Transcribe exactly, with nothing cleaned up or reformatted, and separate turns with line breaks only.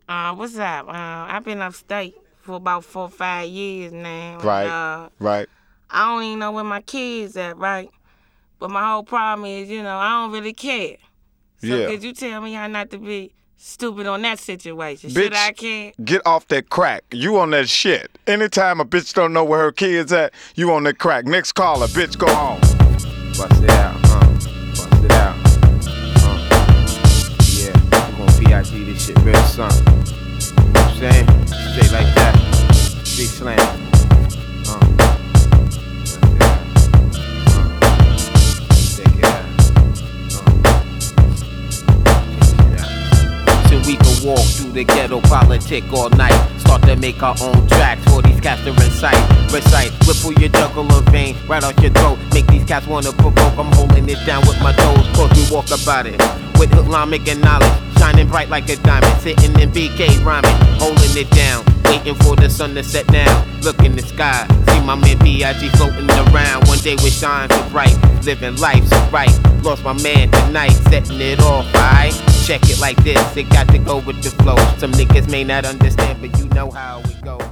Uh, what's up? Uh, I've been upstate for about four or five years now.
Right,
And, uh,
right.
I don't even know where my kids at, right? But my whole problem is, you know, I don't really care. So
Yeah.
could you tell me how not to be stupid on that situation?
Bitch,
Should I care?
get off that crack. You on that shit. Anytime a bitch don't know where her kids at, you on that crack. Next caller, bitch, go home.
Bust it out, uh, bust it out, uh, yeah, we gon' B I G this shit real son. You know what I'm saying? Straight like that, big slam, uh, bust it out, uh, take it out, uh, take it out. So we can walk through the ghetto politic all night. Start to make our own tracks for these cats to recite. Recite, whipple your jugular vein right out your throat. Make these cats wanna provoke. I'm holding it down with my toes. Cause we walk about it with Islamic and knowledge. Shining bright like a diamond. Sitting in B K rhyming. Holding it down. Waiting for the sun to set now. Look in the sky. See my man B I G floating around. One day we shine so bright. Living life so right. Lost my man tonight. Setting it off, alright? Check it like this. It got to go with the flow. Some niggas may not understand, but you know how it goes.